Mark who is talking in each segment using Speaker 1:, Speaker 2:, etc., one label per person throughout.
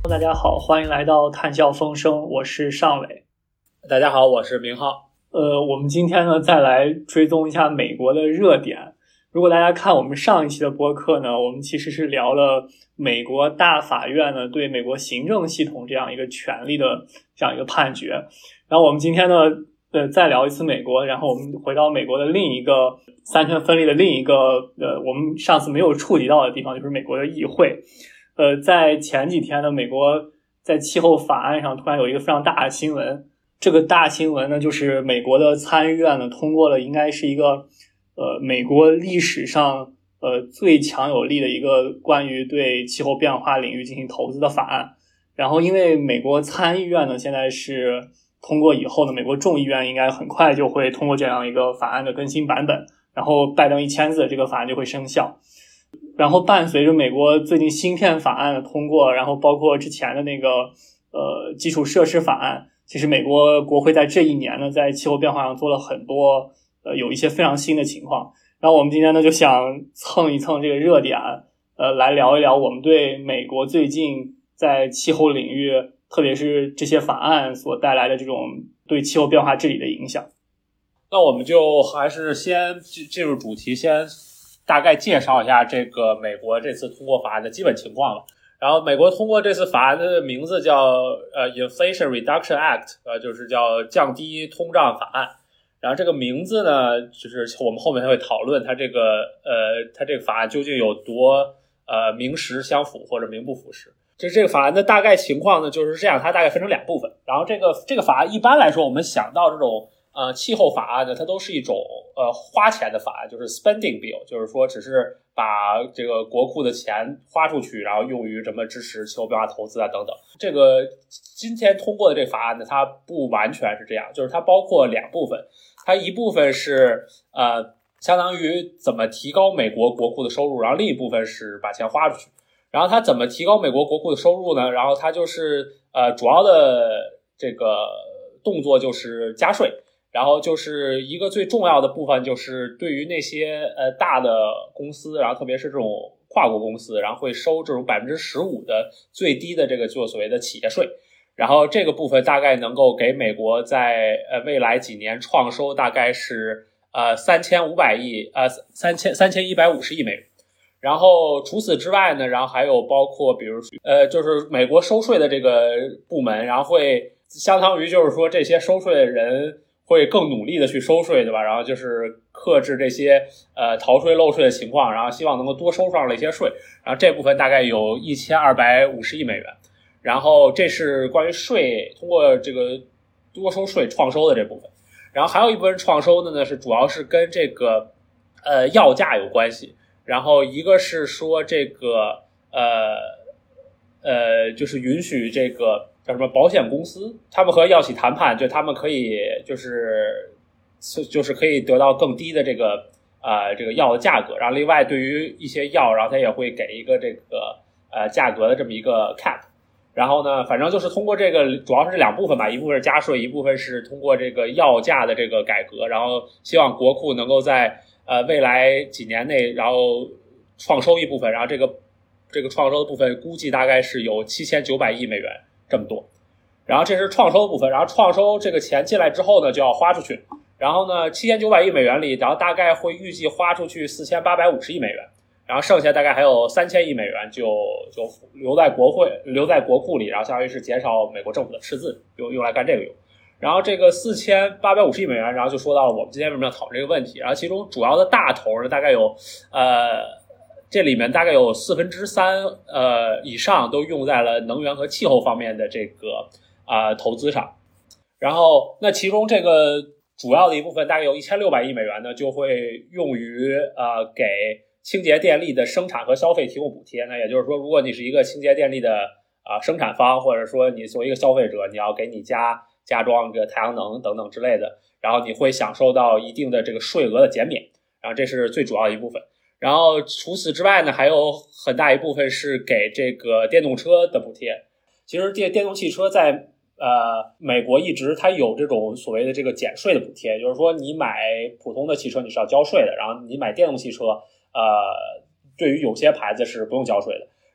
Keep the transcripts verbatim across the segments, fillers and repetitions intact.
Speaker 1: 大家好，欢迎来到谈笑风生，我是尚伟。
Speaker 2: 大家好，我是明浩。
Speaker 1: 呃，我们今天呢再来追踪一下美国的热点。如果大家看我们上一期的播客呢，我们其实是聊了美国大法院呢对美国行政系统这样一个权利的这样一个判决。然后我们今天呢呃再聊一次美国，然后我们回到美国的另一个三权分立的另一个呃我们上次没有触及到的地方，就是美国的议会。呃，在前几天呢，美国在气候法案上突然有一个非常大的新闻。这个大新闻呢，就是美国的参议院呢通过了应该是一个呃美国历史上呃最强有力的一个关于对气候变化领域进行投资的法案。然后因为美国参议院呢现在是通过以后呢，美国众议院应该很快就会通过这样一个法案的更新版本，然后拜登一签字，这个法案就会生效。然后伴随着美国最近芯片法案的通过，然后包括之前的那个呃基础设施法案，其实美国国会在这一年呢在气候变化上做了很多呃有一些非常新的情况。然后我们今天呢就想蹭一蹭这个热点，呃来聊一聊我们对美国最近在气候领域，特别是这些法案所带来的这种对气候变化治理的影响。
Speaker 2: 那我们就还是先进入主题，先大概介绍一下这个美国这次通过法案的基本情况了。然后美国通过这次法案的名字叫呃 Inflation Reduction Act， 呃就是叫降低通胀法案。然后这个名字呢，就是我们后面还会讨论它这个呃它这个法案究竟有多呃名实相符或者名不符实。这这个法案的大概情况呢就是这样，它大概分成两部分。然后这个这个法案一般来说我们想到这种呃，气候法案呢，它都是一种呃花钱的法案，就是 spending bill， 就是说只是把这个国库的钱花出去，然后用于什么支持气候变化投资啊等等。这个今天通过的这个法案呢，它不完全是这样，就是它包括两部分，它一部分是呃相当于怎么提高美国国库的收入，然后另一部分是把钱花出去。然后它怎么提高美国国库的收入呢？然后它就是呃主要的这个动作就是加税。然后就是一个最重要的部分，就是对于那些呃大的公司，然后特别是这种跨国公司，然后会收这种 百分之十五 的最低的这个就所谓的企业税。然后这个部分大概能够给美国在呃未来几年创收大概是呃三千五百亿呃三千三千一百五十亿美元。然后除此之外呢，然后还有包括比如呃就是美国收税的这个部门，然后会相当于就是说这些收税的人会更努力的去收税，对吧？然后就是克制这些呃逃税漏税的情况，然后希望能够多收上了一些税。然后这部分大概有一千二百五十亿美元。然后这是关于税通过这个多收税创收的这部分。然后还有一部分创收的呢，是主要是跟这个呃药价有关系。然后一个是说这个呃呃就是允许这个叫什么保险公司，他们和药企谈判，就他们可以就是就是可以得到更低的这个呃这个药的价格。然后另外对于一些药，然后他也会给一个这个呃价格的这么一个 cap。然后呢，反正就是通过这个主要是这两部分吧，一部分是加税，一部分是通过这个药价的这个改革，然后希望国库能够在呃未来几年内然后创收一部分，然后这个这个创收的部分估计大概是有七千九百亿美元这么多。然后这是创收的部分，然后创收这个钱进来之后呢就要花出去。然后呢七千九百亿美元里，然后大概会预计花出去四千八百五十亿美元。然后剩下大概还有三千亿美元就就留在国会留在国库里，然后相当于是减少美国政府的赤字，用用来干这个用。然后这个四千八百五十亿美元，然后就说到了我们今天为什么要讨论这个问题。然后其中主要的大头呢，大概有呃这里面大概有四分之三呃以上都用在了能源和气候方面的这个啊、呃、投资上。然后那其中这个主要的一部分大概有一千六百亿美元呢，就会用于呃给清洁电力的生产和消费提供补贴。那也就是说，如果你是一个清洁电力的啊、呃、生产方，或者说你作为一个消费者，你要给你家加装这个太阳能等等之类的，然后你会享受到一定的这个税额的减免。然后这是最主要的一部分。然后除此之外呢，还有很大一部分是给这个电动车的补贴。其实电电动汽车在呃美国一直它有这种所谓的这个减税的补贴，就是说你买普通的汽车你是要交税的，然后你买电动汽车呃对于有些牌子是不用交税的。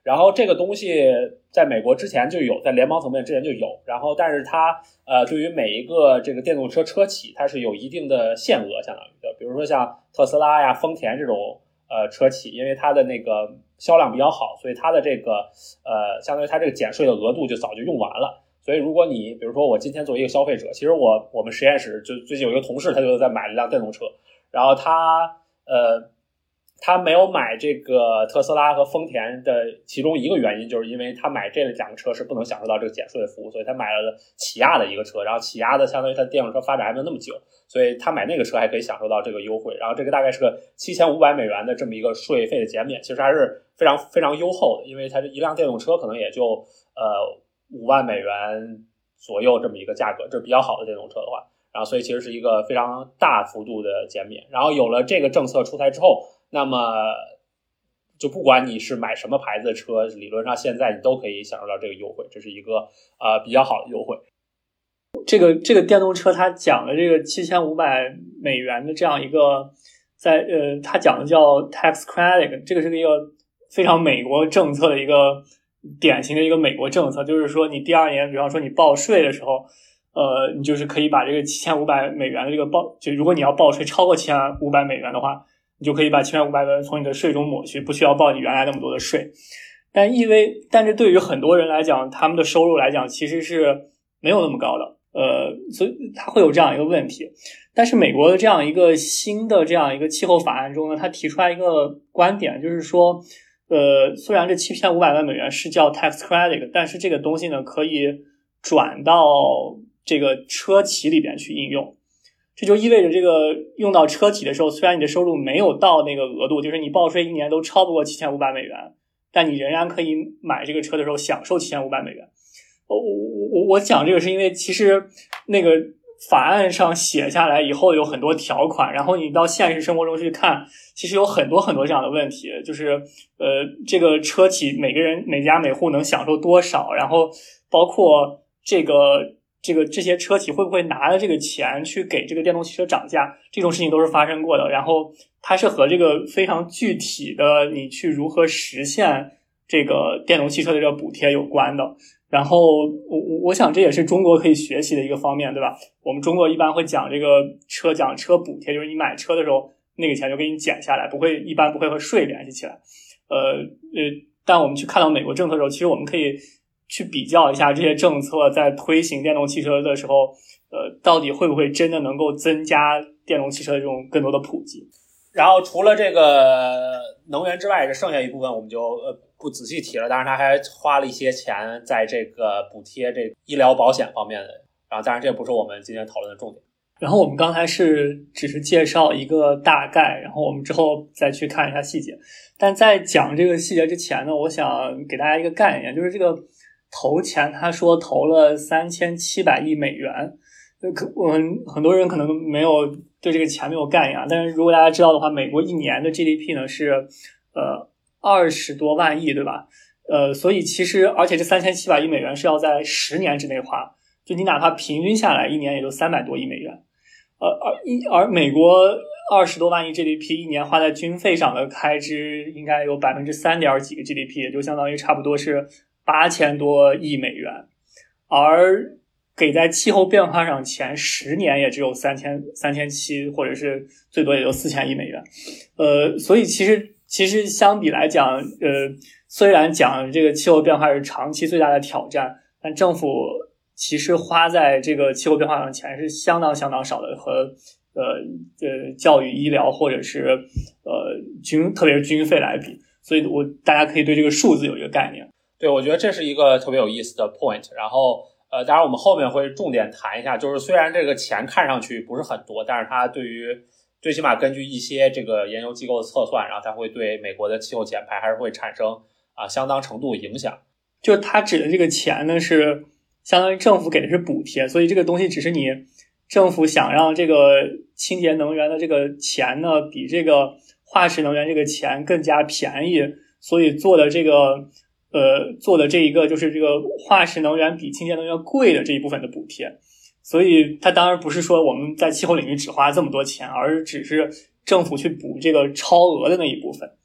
Speaker 2: 然后这个东西在美国之前就有，在联邦层面之前就有，然后但是它呃对于每一个这个电动车车企它是有一定的限额相当于的，比如说像特斯拉呀、丰田这种呃车企，因为它的那个销量比较好，所以它的这个呃相当于它这个减税的额度就早就用完了。所以如果你比如说我今天作为一个消费者，其实我我们实验室就最近有一个同事，他就在买了一辆电动车，然后他呃他没有买这个特斯拉和丰田的其中一个原因，就是因为他买这两个车是不能享受到这个减税的服务，所以他买了起亚的一个车，然后起亚的相当于他电动车发展还没有那么久，所以他买那个车还可以享受到这个优惠，然后这个大概是个七千五百美元的这么一个税费的减免，其实还是非常非常优厚的，因为它一辆电动车可能也就呃五万美元左右这么一个价格，这是比较好的电动车的话，然后所以其实是一个非常大幅度的减免。然后有了这个政策出台之后，那么就不管你是买什么牌子的车，理论上现在你都可以享受到这个优惠，这是一个呃比较好的优惠。
Speaker 1: 这个这个电动车它讲的这个七千五百美元的这样一个在呃它讲的叫 tax credit， 这个是一个非常美国政策的一个典型的一个美国政策，就是说你第二年比方说你报税的时候，呃你就是可以把这个七千五百美元的这个报，就如果你要报税超过七千五百美元的话，你就可以把七千五百美元从你的税中抹去，不需要报你原来那么多的税。但意味但是对于很多人来讲，他们的收入来讲其实是没有那么高的，呃所以它会有这样一个问题。但是美国的这样一个新的这样一个气候法案中呢，它提出来一个观点，就是说呃，虽然这七千五百万美元是叫 tax credit， 但是这个东西呢可以转到这个车企里边去应用。这就意味着这个用到车企的时候，虽然你的收入没有到那个额度，就是你报税一年都超不过七千五百美元，但你仍然可以买这个车的时候享受七千五百美元。我我我我讲这个是因为其实那个法案上写下来以后有很多条款，然后你到现实生活中去看，其实有很多很多这样的问题，就是呃，这个车企每个人每家每户能享受多少，然后包括这个这个这些车企会不会拿着这个钱去给这个电动汽车涨价，这种事情都是发生过的。然后它是和这个非常具体的你去如何实现这个电动汽车的这个补贴有关的。然后我我想这也是中国可以学习的一个方面，对吧？我们中国一般会讲这个车讲车补贴，就是你买车的时候那个钱就给你减下来，不会一般不会和税联系起来。呃呃，但我们去看到美国政策的时候，其实我们可以去比较一下这些政策在推行电动汽车的时候，呃，到底会不会真的能够增加电动汽车的这种更多的普及。
Speaker 2: 然后除了这个能源之外，这剩下一部分我们就呃不仔细提了，当然他还花了一些钱在这个补贴这医疗保险方面的，然后当然这不是我们今天讨论的重点。
Speaker 1: 然后我们刚才是只是介绍一个大概，然后我们之后再去看一下细节。但在讲这个细节之前呢，我想给大家一个概念，就是这个投钱，他说投了三千七百亿美元，我们很多人可能没有对这个钱没有概念啊，但是如果大家知道的话，美国一年的 G D P 呢是呃二十多万亿，对吧？呃，所以其实而且这三千七百亿美元是要在十年之内花，就你哪怕平均下来一年也就三百多亿美元。呃，而一而美国二十多万亿 G D P 一年花在军费上的开支应该有百分之三点几个 G D P， 也就相当于差不多是八千多亿美元，而给在气候变化上钱十年也只有三千三千七，或者是最多也就四千亿美元。呃，所以其实其实相比来讲，呃，虽然讲这个气候变化是长期最大的挑战，但政府其实花在这个气候变化上的钱是相当相当少的，和呃呃教育、医疗或者是呃军，特别是军费来比，所以我大家可以对这个数字有一个概念。
Speaker 2: 对，我觉得这是一个特别有意思的 point。然后呃，当然我们后面会重点谈一下，就是虽然这个钱看上去不是很多，但是它对于最起码根据一些这个研究机构的测算，然后它会对美国的气候减排还是会产生啊、呃、相当程度的影响。
Speaker 1: 就是它指的这个钱呢是相当于政府给的是补贴，所以这个东西只是你政府想让这个清洁能源的这个钱呢比这个化石能源这个钱更加便宜，所以做的这个呃做的这一个就是这个化石能源比清洁能源贵的这一部分的补贴。所以它当然不是说我们在气候领域只花这么多钱，而只是政府去补这个超额的那一部分。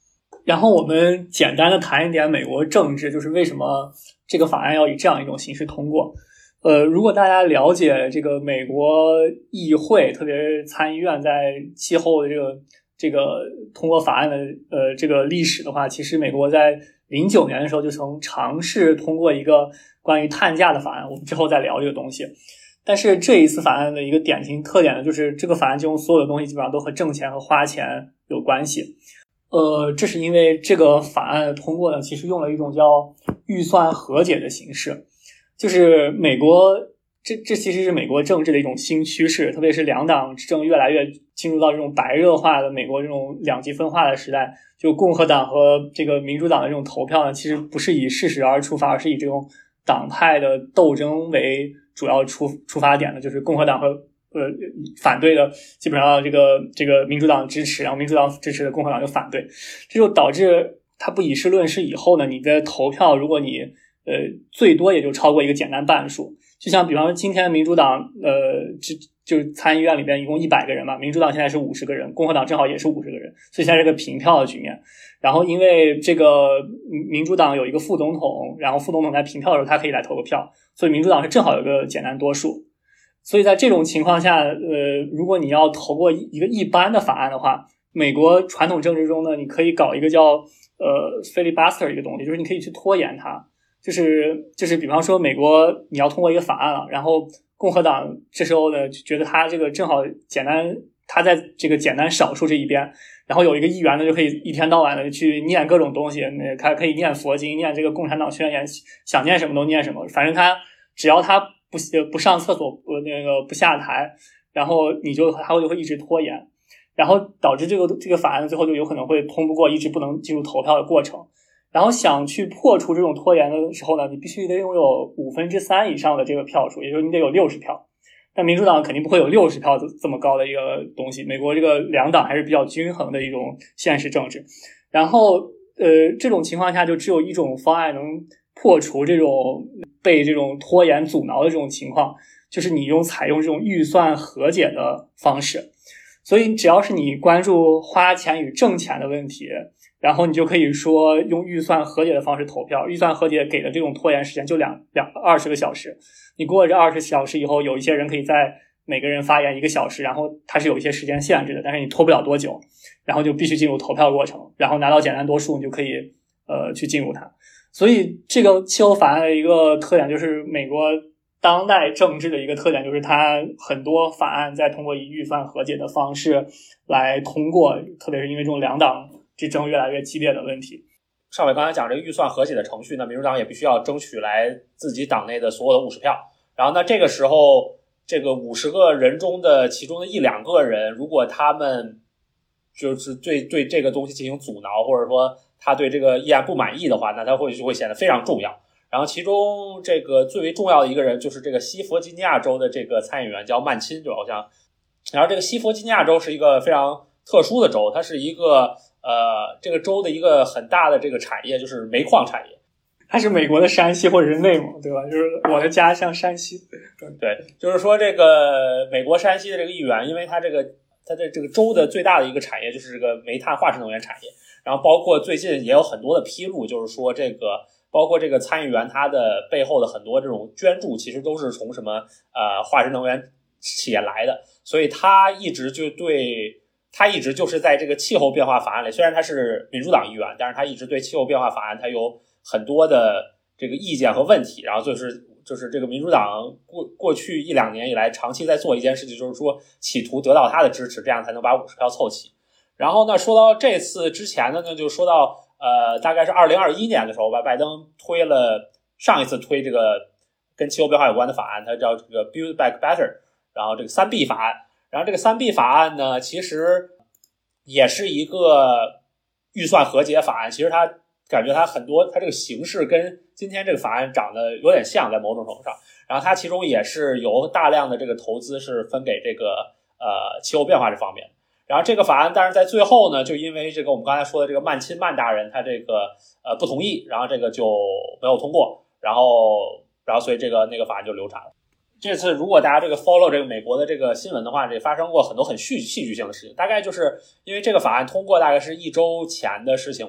Speaker 1: 然后我们简单的谈一点美国政治，就是为什么这个法案要以这样一种形式通过。呃，如果大家了解这个美国议会，特别是参议院在气候的这个这个通过法案的呃这个历史的话，其实美国在零九年的时候就曾尝试通过一个关于碳价的法案，我们之后再聊这个东西。但是这一次法案的一个典型特点呢，就是这个法案中所有的东西基本上都和挣钱和花钱有关系。呃，这是因为这个法案通过呢，其实用了一种叫预算和解的形式。就是美国，这这其实是美国政治的一种新趋势，特别是两党执政越来越进入到这种白热化的美国这种两极分化的时代，就共和党和这个民主党的这种投票呢，其实不是以事实而出发，而是以这种党派的斗争为主要出出发点的，就是共和党和呃反对的基本上这个这个民主党支持，然后民主党支持的共和党就反对，这就导致它不以事论事以后呢，你的投票如果你呃，最多也就超过一个简单半数，就像比方说今天民主党，呃，就就是参议院里边一共一百个人嘛，民主党现在是五十个人，共和党正好也是五十个人，所以现在是个平票的局面。然后因为这个民主党有一个副总统，然后副总统在平票的时候他可以来投个票，所以民主党是正好有个简单多数。所以在这种情况下，呃，如果你要投过一个一般的法案的话，美国传统政治中呢，你可以搞一个叫呃 filibuster 一个东西，就是你可以去拖延它。就是就是比方说美国你要通过一个法案了，然后共和党这时候呢觉得他这个正好简单，他在这个简单少数这一边，然后有一个议员呢就可以一天到晚的去念各种东西，他可以念佛经，念这个共产党宣言，想念什么都念什么，反正他只要他不不上厕所不那个不下台，然后你就他就会一直拖延，然后导致这个这个法案最后就有可能会通不过，一直不能进入投票的过程。然后想去破除这种拖延的时候呢，你必须得拥有五分之三以上的这个票数，也就是你得有六十票。但民主党肯定不会有六十票这么高的一个东西，美国这个两党还是比较均衡的一种现实政治。然后呃，这种情况下就只有一种方案能破除这种被这种拖延阻挠的这种情况，就是你用采用这种预算和解的方式。所以只要是你关注花钱与挣钱的问题，然后你就可以说用预算和解的方式投票。预算和解给的这种拖延时间就两两二十个小时，你过了这二十小时以后，有一些人可以在每个人发言一个小时，然后它是有一些时间限制的，但是你拖不了多久，然后就必须进入投票过程，然后拿到简单多数，你就可以呃去进入它。所以这个气候法案的一个特点就是美国当代政治的一个特点，就是它很多法案在通过以预算和解的方式来通过，特别是因为这种两党之争越来越激烈的问题。
Speaker 2: 上伟刚才讲这个预算和解的程序呢，民主党也必须要争取来自己党内的所有的五十票。然后呢，这个时候这个五十个人中的其中的一两个人，如果他们就是对对这个东西进行阻挠，或者说他对这个议案不满意的话，那他会就会显得非常重要。然后其中这个最为重要的一个人就是这个西弗吉尼亚州的这个参议员叫曼钦，就好像。然后这个西弗吉尼亚州是一个非常特殊的州，它是一个呃这个州的一个很大的这个产业就是煤矿产业。
Speaker 1: 它是美国的山西或者是内蒙，对吧？就是我的家乡山西。
Speaker 2: 对，就是说这个美国山西的这个议员，因为它这个它的这个州的最大的一个产业就是这个煤炭化石能源产业，然后包括最近也有很多的披露，就是说这个包括这个参议员他的背后的很多这种捐助其实都是从什么呃化石能源企业来的，所以他一直就对他一直就是在这个气候变化法案里，虽然他是民主党议员，但是他一直对气候变化法案他有很多的这个意见和问题，然后就是就是这个民主党过过去一两年以来长期在做一件事情，就是说企图得到他的支持，这样才能把五十票凑齐。然后呢，说到这次之前呢，就说到呃，大概是二零二一年的时候吧，拜登推了上一次推这个跟气候变化有关的法案，它叫这个 Build Back Better， 然后这个三 B 法案。然后这个三 B 法案呢，其实也是一个预算和解法案，其实它感觉它很多它这个形式跟今天这个法案长得有点像，在某种程度上。然后它其中也是有大量的这个投资是分给这个呃气候变化这方面。然后这个法案，但是在最后呢，就因为这个我们刚才说的这个曼钦曼大人他这个呃不同意，然后这个就没有通过，然后然后所以这个那个法案就流产了。这次如果大家这个 follow 这个美国的这个新闻的话，这发生很多很戏戏剧性的事情，大概就是因为这个法案通过大概是一周前的事情吧，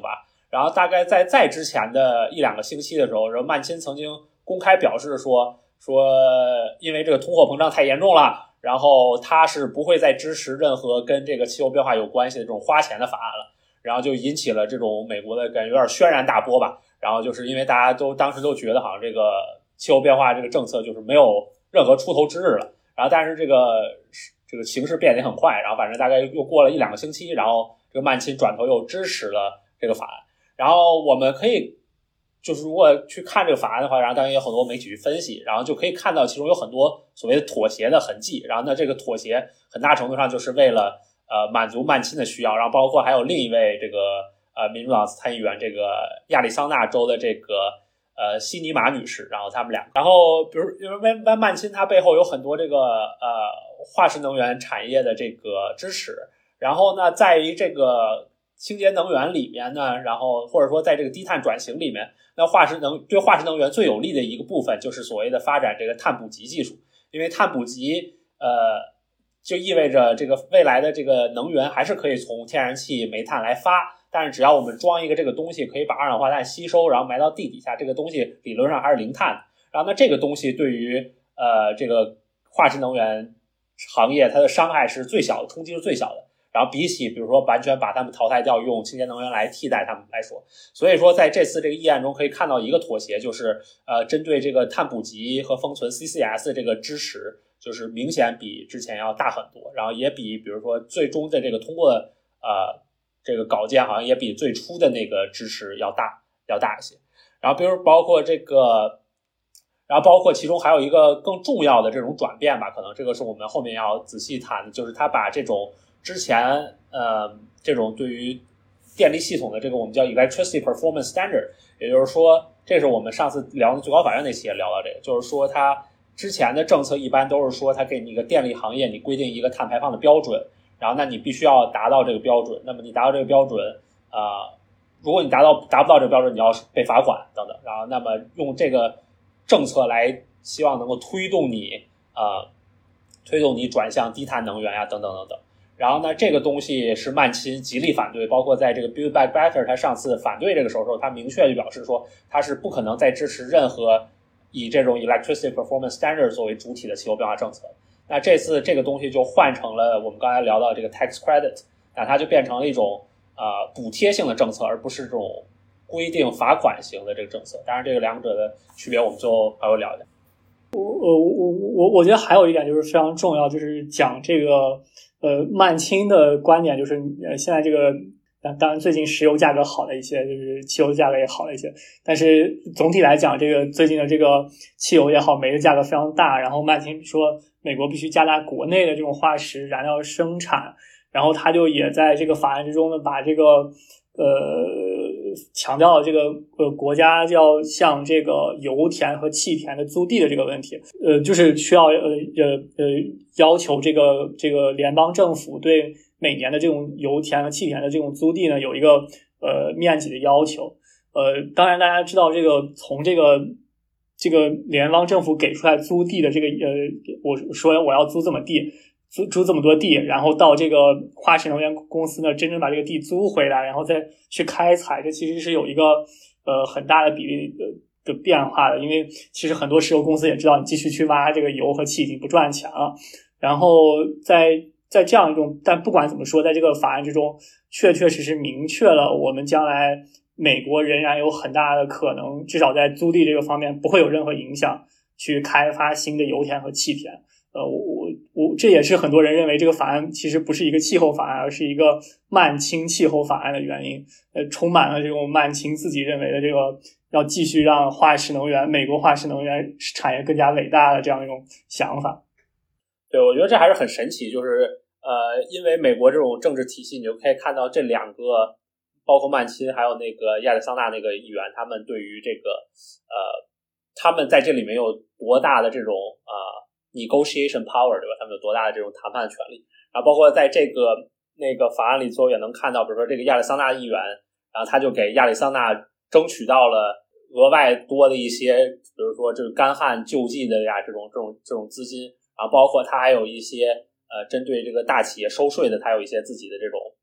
Speaker 2: 然后大概在在之前的一两个星期的时候，然后曼钦曾经公开表示说说因为这个通货膨胀太严重了，然后他是不会再支持任何跟这个气候变化有关系的这种花钱的法案了，然后就引起了这种美国的感觉有点轩然大波吧。然后就是因为大家都当时都觉得好像这个气候变化这个政策就是没有任何出头之日了，然后但是这个这个形势变得很快，然后反正大概又过了一两个星期，然后这个曼钦转头又支持了这个法案。然后我们可以就是如果去看这个法案的话，然后当然也有很多媒体去分析，然后就可以看到其中有很多所谓的妥协的痕迹，然后呢这个妥协很大程度上就是为了呃满足曼钦的需要，然后包括还有另一位这个呃民主党参议员这个亚利桑那州的这个呃西尼玛女士，然后他们俩，然后比如因为曼钦它背后有很多这个呃化石能源产业的这个支持，然后呢在于这个清洁能源里面呢，然后或者说在这个低碳转型里面，那化石能对化石能源最有利的一个部分就是所谓的发展这个碳捕集技术，因为碳捕集呃就意味着这个未来的这个能源还是可以从天然气、煤炭来发，但是只要我们装一个这个东西可以把二氧化碳吸收，然后埋到地底下，这个东西理论上还是零碳的。然后那这个东西对于呃这个化石能源行业它的伤害是最小的，冲击是最小的。然后比起比如说完全把它们淘汰掉，用清洁能源来替代它们来说，所以说在这次这个议案中可以看到一个妥协，就是呃针对这个碳捕集和封存 C C S 这个支持，就是明显比之前要大很多，然后也比比如说最终的这个通过呃这个稿件好像也比最初的那个支持要大要大一些。然后比如包括这个然后包括其中还有一个更重要的这种转变吧，可能这个是我们后面要仔细谈的，就是他把这种之前呃这种对于电力系统的这个我们叫 electricity performance standard， 也就是说这是我们上次聊的最高法院那期也聊到这个，就是说它之前的政策一般都是说它给你一个电力行业你规定一个碳排放的标准，然后那你必须要达到这个标准，那么你达到这个标准呃如果你达到达不到这个标准你要被罚款等等，然后那么用这个政策来希望能够推动你呃推动你转向低碳能源呀等等等等。然后呢这个东西是曼钦极力反对，包括在这个 Build Back Better 他上次反对这个时候他明确地表示说他是不可能再支持任何以这种 electricity performance standard 作为主体的气候变化政策。那这次这个东西就换成了我们刚才聊到这个 tax credit， 那它就变成了一种呃补贴性的政策，而不是这种规定罚款型的这个政策。当然这个两者的区别我们最后还会聊一下。
Speaker 1: 我我我我我觉得还有一点就是非常重要，就是讲这个呃曼钦的观点，就是呃现在这个当然最近石油价格好了一些，就是汽油价格也好了一些，但是总体来讲这个最近的这个汽油也好，煤的价格非常大，然后曼钦说美国必须加大国内的这种化石燃料生产，然后他就也在这个法案之中呢把这个呃强调这个呃国家要向这个油田和气田的租地的这个问题，呃就是需要呃呃呃要求这个这个联邦政府对每年的这种油田和气田的这种租地呢有一个呃面积的要求。呃当然大家知道这个从这个这个联邦政府给出来租地的这个呃我说我要租这么地租租这么多地，然后到这个化石能源公司呢真正把这个地租回来，然后再去开采，这其实是有一个呃很大的比例的的变化的。因为其实很多石油公司也知道你继续去挖这个油和气已经不赚钱了，然后在在这样一种，但不管怎么说在这个法案之中确确实实明确了我们将来美国仍然有很大的可能至少在租地这个方面不会有任何影响去开发新的油田和气田。呃，我我这也是很多人认为这个法案其实不是一个气候法案，而是一个曼钦气候法案的原因。呃，充满了这种曼钦自己认为的这个要继续让化石能源、美国化石能源产业更加伟大的这样一种想法。
Speaker 2: 对，我觉得这还是很神奇，就是呃，因为美国这种政治体系，你就可以看到这两个，包括曼钦还有那个亚利桑那那个议员，他们对于这个呃，他们在这里面有多大的这种呃。negotiation power， 对吧？他们有多大的这种谈判的权利？然后包括在这个那个法案里头也能看到，比如说这个亚利桑那议员，然后他就给亚利桑那争取到了额外多的一些，比如说这个干旱救济的呀这种这种这种资金，然后包括他还有一些呃针对这个大企业收税的，他有一些自己的这种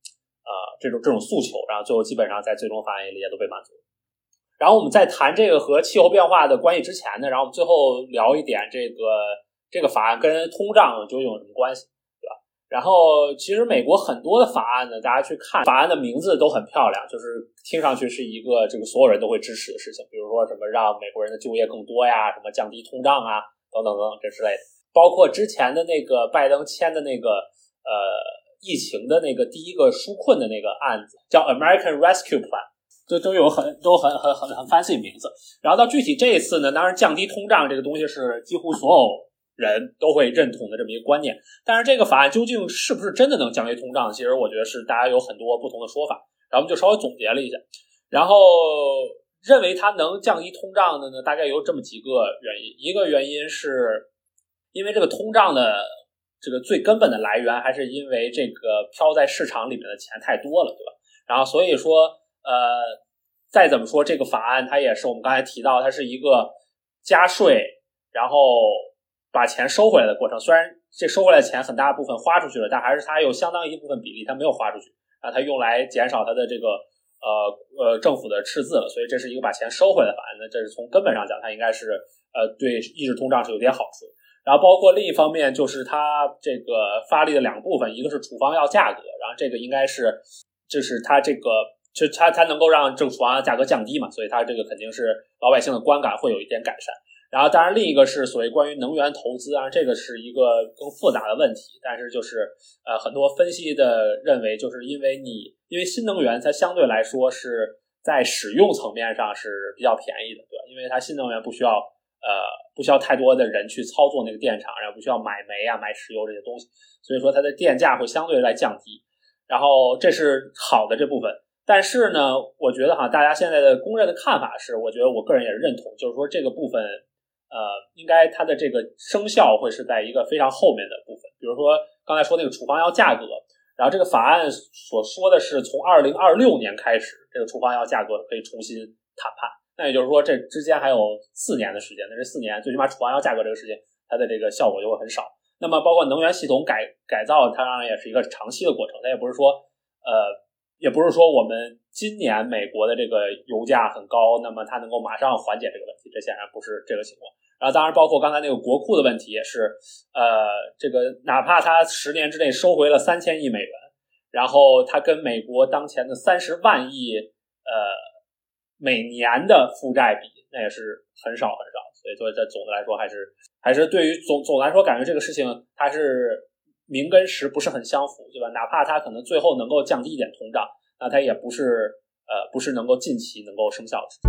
Speaker 2: 呃这种这种诉求，然后最后基本上在最终法案里也都被满足。然后我们在谈这个和气候变化的关系之前呢，然后我们最后聊一点这个这个法案跟通胀究竟有什么关系，对吧？然后其实美国很多的法案呢，大家去看法案的名字都很漂亮，就是听上去是一个这个所有人都会支持的事情，比如说什么让美国人的就业更多呀，什么降低通胀啊，等等等等这之类的。包括之前的那个拜登签的那个呃疫情的那个第一个纾困的那个案子，叫 American Rescue Plan。都都有很都很很很很 fancy 名字，然后到具体这一次呢，当然降低通胀这个东西是几乎所有人都会认同的这么一个观念，但是这个法案究竟是不是真的能降低通胀，其实我觉得是大家有很多不同的说法，然后我们就稍微总结了一下，然后认为它能降低通胀的呢，大概有这么几个原因，一个原因是因为这个通胀的这个最根本的来源还是因为这个飘在市场里面的钱太多了，对吧？然后所以说呃，再怎么说，这个法案它也是我们刚才提到，它是一个加税，然后把钱收回来的过程。虽然这收回来的钱很大部分花出去了，但还是它有相当一部分比例它没有花出去，然后它用来减少它的这个呃呃政府的赤字了。所以这是一个把钱收回来的法案。那这是从根本上讲，它应该是呃对抑制通胀是有点好处的。然后包括另一方面就是它这个发力的两个部分，一个是处方药价格，然后这个应该是就是它这个。就它它能够让这个处方药价格降低嘛，所以它这个肯定是老百姓的观感会有一点改善。然后当然另一个是所谓关于能源投资，当然这个是一个更复杂的问题，但是就是呃很多分析的认为，就是因为你因为新能源它相对来说是在使用层面上是比较便宜的，对吧？因为它新能源不需要呃不需要太多的人去操作那个电厂，然后不需要买煤啊买石油这些东西，所以说它的电价会相对来降低。然后这是好的这部分。但是呢，我觉得哈，大家现在的公认的看法是，我觉得我个人也是认同，就是说这个部分，呃，应该它的这个生效会是在一个非常后面的部分。比如说刚才说那个处方药价格，然后这个法案所说的是从二零二六年开始，这个处方药价格可以重新谈判。那也就是说，这之间还有四年的时间，那这四年最起码处方药价格这个事情，它的这个效果就会很少。那么包括能源系统改改造，它当然也是一个长期的过程，它也不是说呃。也不是说我们今年美国的这个油价很高，那么它能够马上缓解这个问题，这显然不是这个情况。然后当然包括刚才那个国库的问题也是，呃，这个哪怕它十年之内收回了三千亿美元，然后它跟美国当前的三十万亿呃每年的负债比，那也是很少很少。所以说这总的来说还是还是对于总总来说，感觉这个事情它是名跟实不是很相符，对吧？哪怕它可能最后能够降低一点通胀，那它也不是呃不是能够近期能够生效的事情。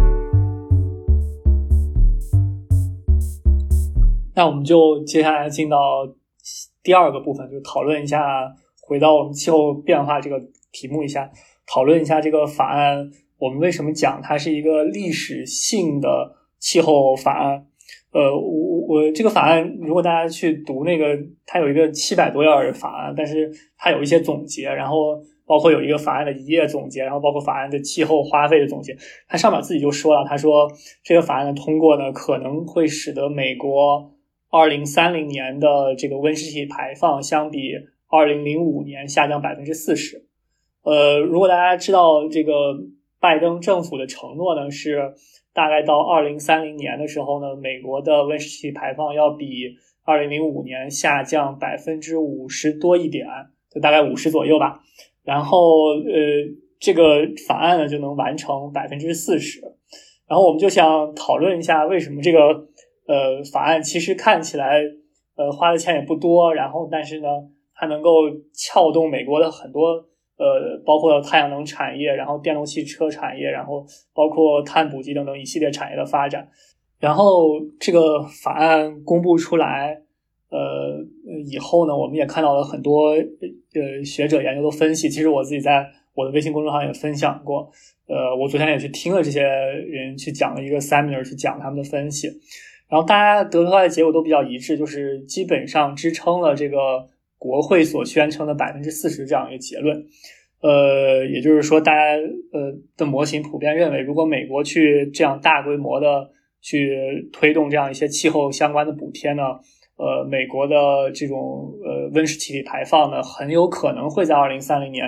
Speaker 1: 那我们就接下来进到第二个部分，就讨论一下，回到我们气候变化这个题目一下，讨论一下这个法案，我们为什么讲它是一个历史性的气候法案。呃，我我这个法案，如果大家去读那个，它有一个七百多页的法案，但是它有一些总结，然后包括有一个法案的一页总结，然后包括法案的气候花费的总结。它上面自己就说了，他说这个法案的通过呢，可能会使得美国二零三零年的这个温室气体排放相比二零零五年下降百分之四十。呃，如果大家知道这个拜登政府的承诺呢，是大概到二零三零年的时候呢，美国的温室气体排放要比二零零五年下降百分之五十多一点，就大概五十左右吧。然后呃，这个法案呢就能完成百分之四十。然后我们就想讨论一下，为什么这个呃法案其实看起来呃花的钱也不多，然后但是呢，它能够撬动美国的很多。呃，包括太阳能产业，然后电动汽车产业，然后包括碳捕集等等一系列产业的发展。然后这个法案公布出来，呃，以后呢，我们也看到了很多呃学者研究的分析。其实我自己在我的微信公众号也分享过，呃，我昨天也去听了这些人去讲了一个 seminar 去讲他们的分析，然后大家得出来的结果都比较一致，就是基本上支撑了这个国会所宣称的百分之四十这样一个结论。呃，也就是说，大家呃的模型普遍认为，如果美国去这样大规模的去推动这样一些气候相关的补贴呢，呃，美国的这种呃温室气体排放呢，很有可能会在二零三零年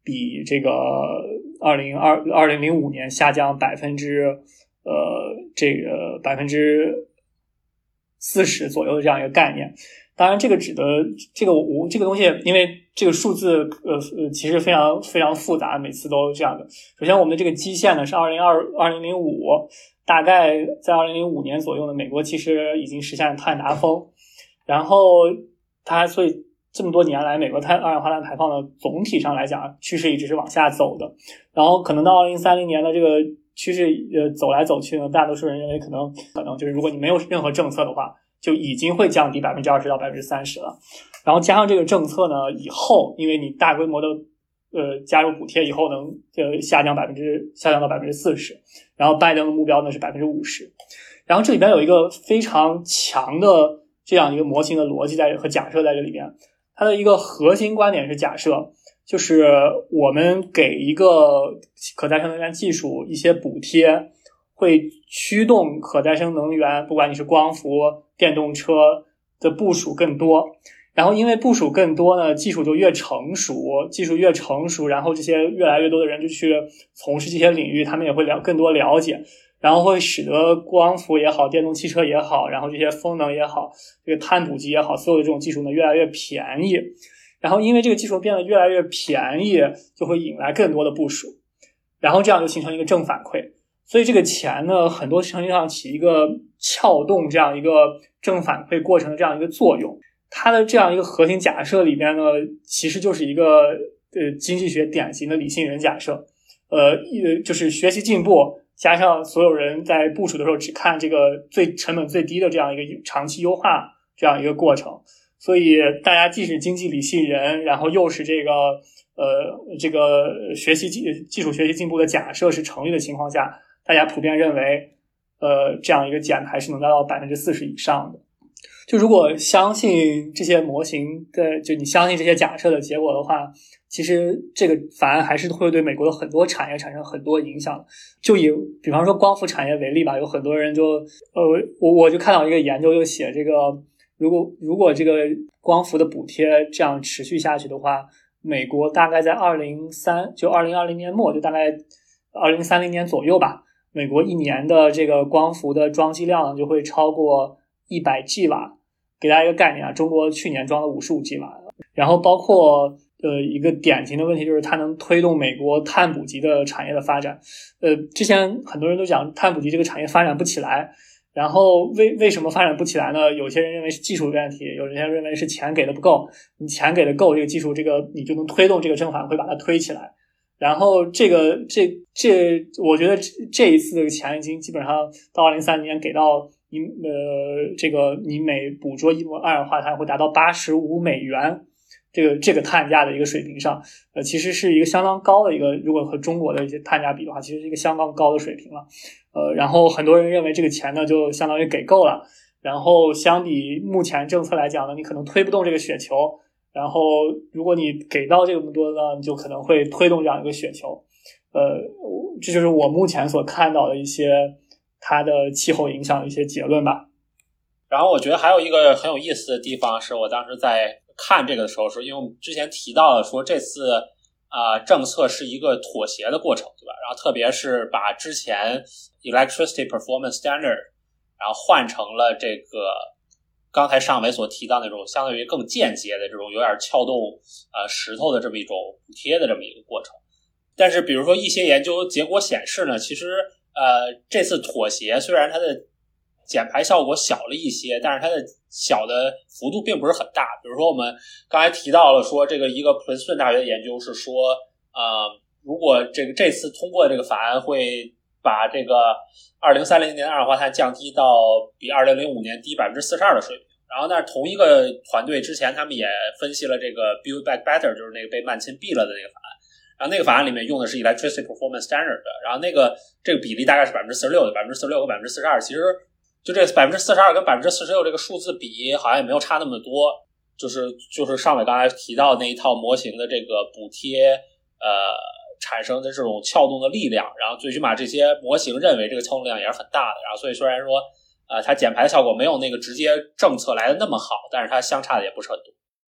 Speaker 1: 比这个二零二二零零五年下降百分之呃这个百分之四十左右的这样一个概念。当然，这个指的这个我这个东西，因为这个数字呃呃其实非常非常复杂，每次都这样的。首先，我们的这个基线呢是二零二二零零五，大概在二零零五年左右呢，美国其实已经实现了碳达峰，然后它所以这么多年来，美国碳二氧化碳排放的总体上来讲，趋势一直是往下走的。然后可能到二零三零年的这个趋势呃走来走去呢，大多数人认为可能可能就是如果你没有任何政策的话，就已经会降低百分之二十到百分之三十了。然后加上这个政策呢，以后因为你大规模的呃加入补贴以后能呃下降百分之下降到百分之四十，然后拜登的目标呢是百分之五十。然后这里边有一个非常强的这样一个模型的逻辑在和假设在这里边。它的一个核心观点是假设，就是我们给一个可再生能源技术一些补贴，会驱动可再生能源，不管你是光伏、电动车的部署更多。然后因为部署更多呢，技术就越成熟，技术越成熟，然后这些越来越多的人就去从事这些领域，他们也会了更多了解，然后会使得光伏也好，电动汽车也好，然后这些风能也好，这个碳捕集也好，所有的这种技术呢越来越便宜。然后因为这个技术变得越来越便宜，就会引来更多的部署，然后这样就形成一个正反馈。所以这个钱呢，很多程度上起一个撬动这样一个正反馈过程的这样一个作用。它的这样一个核心假设里边呢，其实就是一个呃经济学典型的理性人假设，呃，就是学习进步加上所有人在部署的时候只看这个最成本最低的这样一个长期优化这样一个过程。所以大家既是经济理性人，然后又是这个呃这个学习技技术学习进步的假设是成立的情况下，大家普遍认为呃这样一个减排是能达到百分之四十以上的。就如果相信这些模型的，就你相信这些假设的结果的话，其实这个法案还是会对美国的很多产业产生很多影响。就以比方说光伏产业为例吧，有很多人就呃我我就看到一个研究就写这个，如果如果这个光伏的补贴这样持续下去的话，美国大概在二零三就二零二零年末就大概二零三零年左右吧，美国一年的这个光伏的装机量就会超过一百 G 瓦。给大家一个概念啊，中国去年装了五十五 G 瓦，然后包括呃一个典型的问题就是它能推动美国碳捕集的产业的发展。呃，之前很多人都讲碳捕集这个产业发展不起来，然后为为什么发展不起来呢？有些人认为是技术问题，有人认为是钱给的不够。你钱给的够，这个技术这个你就能推动这个正反馈把它推起来。然后这个这这，我觉得这一次的钱已经基本上到二零三零年给到。你呃，这个你每捕捉一二氧化碳会达到八十五美元，这个这个碳价的一个水平上，呃，其实是一个相当高的一个，如果和中国的一些碳价比的话，其实是一个相当高的水平了。呃，然后很多人认为这个钱呢就相当于给够了，然后相比目前政策来讲呢，你可能推不动这个雪球，然后如果你给到这么多呢，你就可能会推动这样一个雪球。呃，这就是我目前所看到的一些。它的气候影响的一些结论吧。
Speaker 2: 然后我觉得还有一个很有意思的地方是我当时在看这个的时候，是因为我们之前提到了说这次啊、呃、政策是一个妥协的过程，对吧？然后特别是把之前 Electricity Performance Standard 然后换成了这个刚才上伟所提到那种相对于更间接的这种有点撬动呃石头的这么一种补贴的这么一个过程。但是比如说一些研究结果显示呢，其实呃，这次妥协虽然它的减排效果小了一些，但是它的小的幅度并不是很大。比如说我们刚才提到了说，这个一个普林斯顿大学的研究是说，呃，如果这个这次通过这个法案会把这个二零三零年的二氧化碳降低到比二零零五年低百分之四十二的水平。然后，但是同一个团队之前他们也分析了这个 Build Back Better， 就是那个被曼钦毙了的那个法案。然后那个法案里面用的是 Electricity Performance Standard 的，然后那个这个比例大概是百分之四十六的，百分之四十六和百分之四十二，其实就这百分之四十二跟百分之四十六这个数字比，好像也没有差那么多。就是就是上伟刚才提到那一套模型的这个补贴，呃，产生的这种撬动的力量，然后最起码这些模型认为这个撬动量也是很大的。然后所以虽然说，呃，它减排的效果没有那个直接政策来的那么好，但是它相差的也不是很多。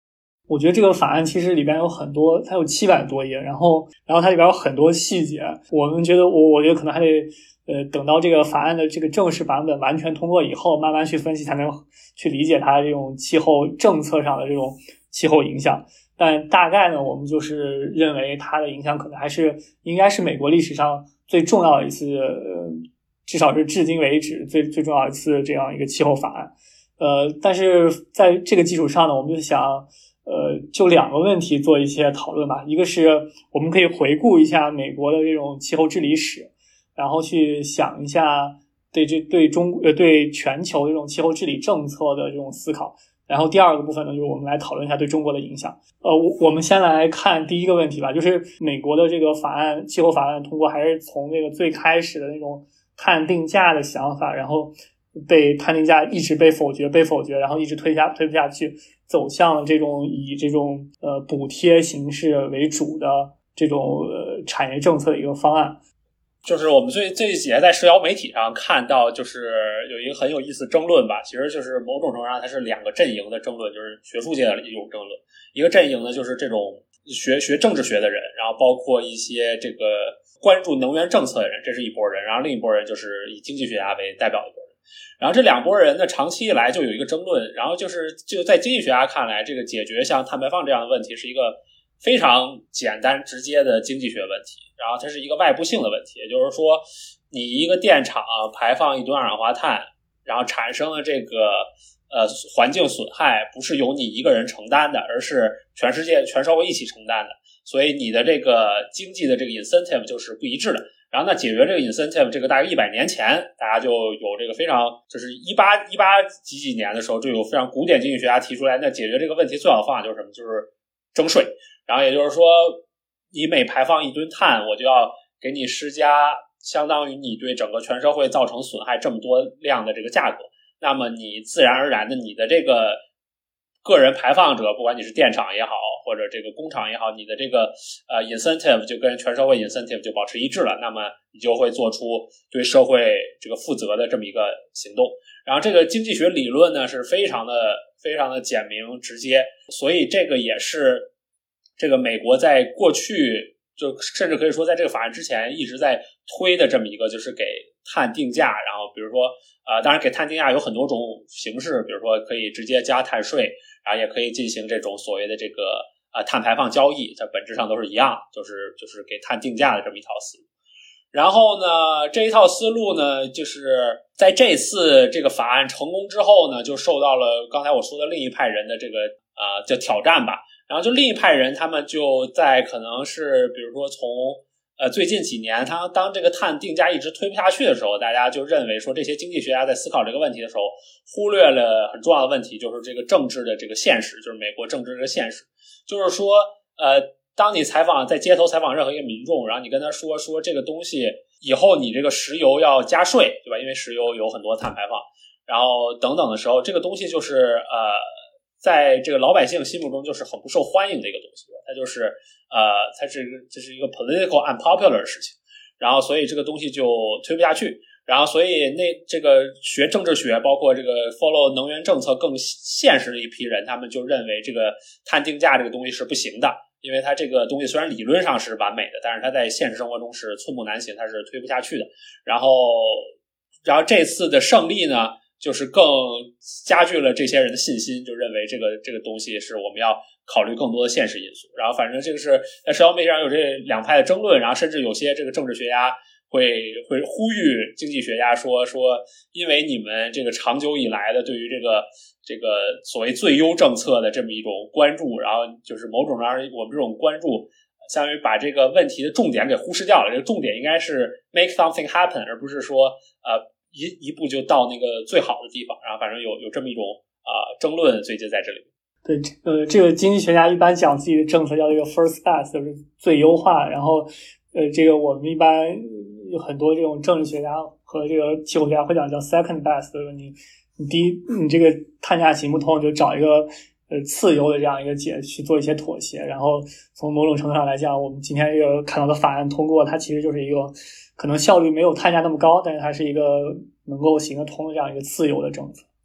Speaker 1: 我觉得这个法案其实里边有很多，它有七百多页，然后然后它里边有很多细节，我们觉得我我觉得可能还得呃等到这个法案的这个正式版本完全通过以后，慢慢去分析，才能去理解它这种气候政策上的这种气候影响。但大概呢，我们就是认为它的影响可能还是应该是美国历史上最重要的一次，呃，至少是至今为止最最重要的一次这样一个气候法案。呃，但是在这个基础上呢，我们就想，呃，就两个问题做一些讨论吧。一个是我们可以回顾一下美国的这种气候治理史，然后去想一下对这对中呃对全球这种气候治理政策的这种思考。然后第二个部分呢，就是我们来讨论一下对中国的影响。呃，我我们先来看第一个问题吧，就是美国的这个法案，气候法案通过还是从那个最开始的那种碳定价的想法，然后被碳定价一直被否决，被否决，然后一直推下推不下去，走向了这种以这种呃补贴形式为主的这种呃产业政策的一个方案。
Speaker 2: 就是我们最这一节在社交媒体上看到，就是有一个很有意思的争论吧，其实就是某种程度上它是两个阵营的争论，就是学术界的一种争论。一个阵营呢，就是这种学学政治学的人，然后包括一些这个关注能源政策的人，这是一拨人，然后另一拨人就是以经济学家为代表的一拨人。然后这两拨人呢，长期以来就有一个争论，然后就是就在经济学家看来，这个解决像碳排放这样的问题是一个非常简单直接的经济学问题，然后它是一个外部性的问题，也就是说你一个电厂排放一吨二氧化碳，然后产生了这个呃环境损害，不是由你一个人承担的，而是全世界全社会一起承担的，所以你的这个经济的这个 incentive 就是不一致的。然后呢，解决这个 incentive， 这个大约一百年前，大家就有这个非常，就是一八一八几几年的时候，就有非常古典经济学家提出来，那解决这个问题最好的方法就是什么？就是征税。然后也就是说，你每排放一吨碳，我就要给你施加相当于你对整个全社会造成损害这么多量的这个价格。那么你自然而然的，你的这个个人排放者，不管你是电厂也好，或者这个工厂也好，你的这个呃 incentive 就跟全社会 incentive 就保持一致了，那么你就会做出对社会这个负责的这么一个行动。然后这个经济学理论呢是非常的非常的简明直接，所以这个也是这个美国在过去就甚至可以说在这个法案之前一直在推的这么一个，就是给碳定价，然后比如说呃，当然给碳定价有很多种形式，比如说可以直接加碳税，然后也可以进行这种所谓的这个呃碳排放交易，它本质上都是一样，就是就是给碳定价的这么一套思路。然后呢，这一套思路呢，就是在这次这个法案成功之后呢，就受到了刚才我说的另一派人的这个呃叫挑战吧。然后就另一派人，他们就在可能是比如说从呃最近几年，他当这个碳定价一直推不下去的时候，大家就认为说这些经济学家在思考这个问题的时候，忽略了很重要的问题，就是这个政治的这个现实，就是美国政治这个现实，就是说呃。当你采访在街头采访任何一个民众，然后你跟他说说这个东西以后你这个石油要加税，对吧？因为石油有很多碳排放，然后等等的时候，这个东西就是呃，在这个老百姓心目中就是很不受欢迎的一个东西，它就是呃，它是这是一个 political unpopular 的事情，然后所以这个东西就推不下去。然后所以那这个学政治学包括这个 follow 能源政策更现实的一批人，他们就认为这个碳定价这个东西是不行的。因为它这个东西虽然理论上是完美的，但是它在现实生活中是寸步难行，它是推不下去的。然后，然后这次的胜利呢，就是更加剧了这些人的信心，就认为这个这个东西是我们要考虑更多的现实因素。然后，反正这个是在社交媒体上有这两派的争论，然后甚至有些这个政治学家会会呼吁经济学家说说，因为你们这个长久以来的对于这个。这个所谓最优政策的这么一种关注，然后就是某种上我们这种关注相当于把这个问题的重点给忽视掉了，这个重点应该是 make something happen， 而不是说呃一一步就到那个最好的地方。然后反正有有这么一种呃争论最近在这里。
Speaker 1: 对，呃这个经济学家一般讲自己的政策叫这个 first best， 就是最优化，然后呃这个我们一般有很多这种政治学家和这个气候学家会讲叫 second best， 就是你你第一，你这个碳价行不通，就找一个呃次优的这样一个解去做一些妥协。然后从某种程度上来讲，我们今天这个看到的法案通过，它其实就是一个可能效率没有碳价那么高，但是它是一个能够行得通的这样一个次优的政策。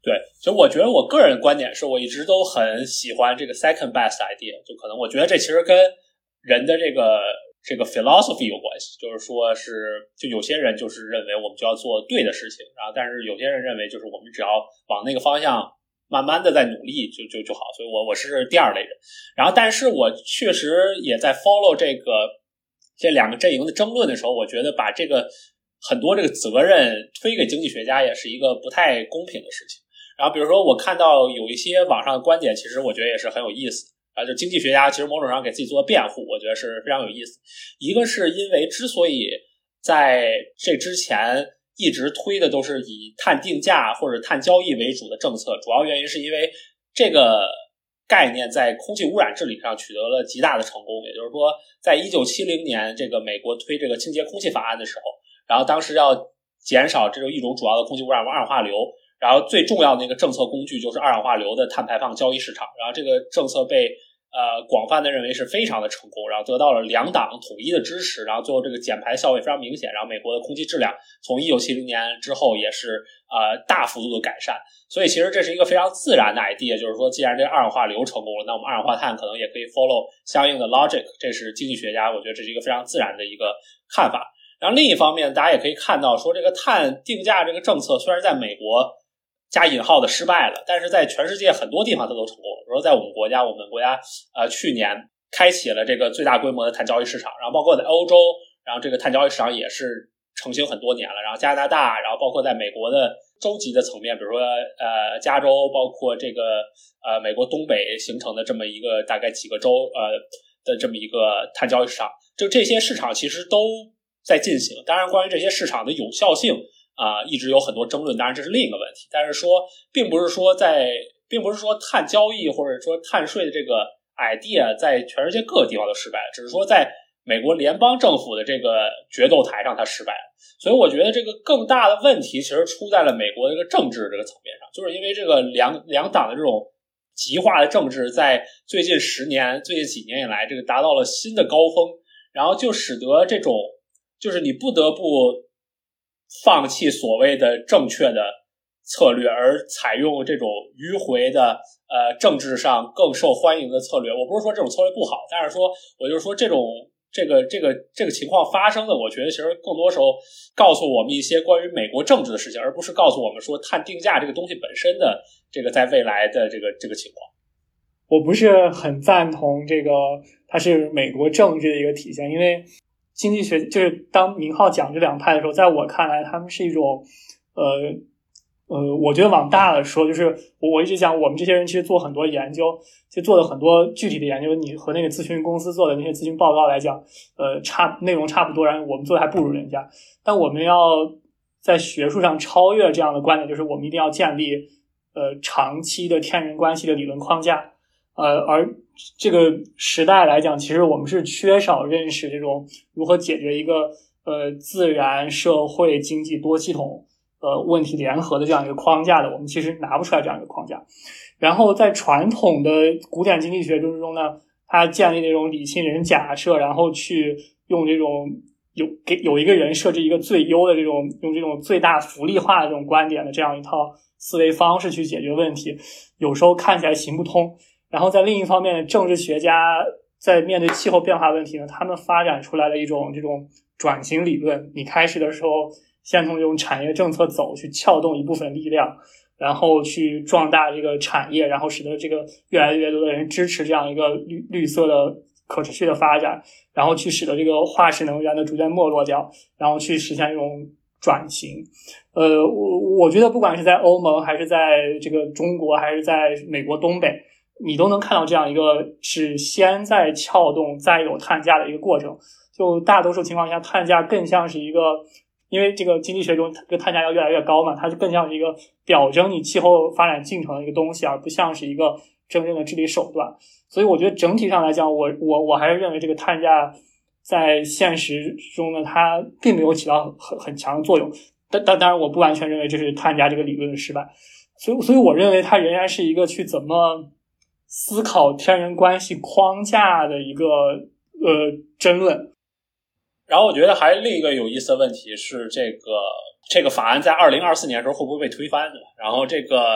Speaker 2: 对，所以我觉得我个人的观点是我一直都很喜欢这个 second best idea， 就可能我觉得这其实跟人的这个这个 philosophy 有关系，就是说是就有些人就是认为我们就要做对的事情，然后但是有些人认为就是我们只要往那个方向慢慢的在努力就就就好，所以我我是第二类人。然后但是我确实也在 follow 这个这两个阵营的争论的时候，我觉得把这个很多这个责任推给经济学家也是一个不太公平的事情。然后比如说我看到有一些网上的观点，其实我觉得也是很有意思啊，就经济学家其实某种上给自己做的辩护，我觉得是非常有意思。一个是因为之所以在这之前一直推的都是以碳定价或者碳交易为主的政策，主要原因是因为这个概念在空气污染治理上取得了极大的成功。也就是说在一九七零年这个美国推这个清洁空气法案的时候，然后当时要减少这种一种主要的空气污染物二氧化硫，然后最重要的一个政策工具就是二氧化硫的碳排放交易市场，然后这个政策被呃广泛的认为是非常的成功，然后得到了两党统一的支持，然后最后这个减排效果非常明显，然后美国的空气质量从一九七零年之后也是呃大幅度的改善。所以其实这是一个非常自然的 idea， 就是说既然这个二氧化硫成功了，那我们二氧化碳可能也可以 follow 相应的 logic， 这是经济学家我觉得这是一个非常自然的一个看法。然后另一方面大家也可以看到说这个碳定价这个政策虽然在美国加引号的失败了，但是在全世界很多地方它都成功了。比如说在我们国家，我们国家呃去年开启了这个最大规模的碳交易市场，然后包括在欧洲，然后这个碳交易市场也是成型很多年了，然后加拿大，然后包括在美国的州级的层面，比如说呃加州，包括这个呃美国东北形成的这么一个大概几个州呃的这么一个碳交易市场，就这些市场其实都在进行。当然关于这些市场的有效性啊、呃，一直有很多争论，当然这是另一个问题。但是说并不是说在并不是说碳交易或者说碳税的这个 idea 在全世界各个地方都失败了，只是说在美国联邦政府的这个决斗台上它失败了。所以我觉得这个更大的问题其实出在了美国这个政治这个层面上，就是因为这个两两党的这种极化的政治在最近十年最近几年以来这个达到了新的高峰，然后就使得这种就是你不得不放弃所谓的正确的策略，而采用这种迂回的呃政治上更受欢迎的策略。我不是说这种策略不好，但是说我就是说这种这个这个这个情况发生的，我觉得其实更多时候告诉我们一些关于美国政治的事情，而不是告诉我们说碳定价这个东西本身的这个在未来的这个这个情况。
Speaker 1: 我不是很赞同这个它是美国政治的一个体现，因为经济学就是当明浩讲这两派的时候，在我看来他们是一种呃呃，我觉得往大了说，就是我我一直讲我们这些人其实做很多研究，其实做了很多具体的研究，你和那个咨询公司做的那些咨询报告来讲，呃，差内容差不多，然后我们做的还不如人家。但我们要在学术上超越这样的观点，就是我们一定要建立呃长期的天人关系的理论框架。呃，而这个时代来讲，其实我们是缺少认识这种如何解决一个呃自然、社会、经济多系统呃问题联合的这样一个框架的，我们其实拿不出来这样一个框架。然后在传统的古典经济学中呢，它建立那种理性人假设，然后去用这种有给有一个人设置一个最优的这种用这种最大福利化的这种观点的这样一套思维方式去解决问题，有时候看起来行不通。然后在另一方面，政治学家在面对气候变化问题呢，他们发展出来了一种这种转型理论。你开始的时候先从这种产业政策走，去撬动一部分力量，然后去壮大这个产业，然后使得这个越来越多的人支持这样一个绿绿色的可持续的发展，然后去使得这个化石能源的逐渐没落掉，然后去实现这种转型。呃，我我觉得不管是在欧盟还是在这个中国还是在美国东北，你都能看到这样一个是先在撬动再有碳价的一个过程。就大多数情况下，碳价更像是一个，因为这个经济学中这个碳价要越来越高嘛，它是更像是一个表征你气候发展进程的一个东西，而不像是一个真正的治理手段。所以我觉得整体上来讲，我我我还是认为这个碳价在现实中呢，它并没有起到很很强的作用。但但当然，我不完全认为这是碳价这个理论的失败。所以所以我认为它仍然是一个去怎么思考天人关系框架的一个呃争论。
Speaker 2: 然后我觉得还另一个有意思的问题是，这个这个法案在二零二四年的时候会不会被推翻的？然后这个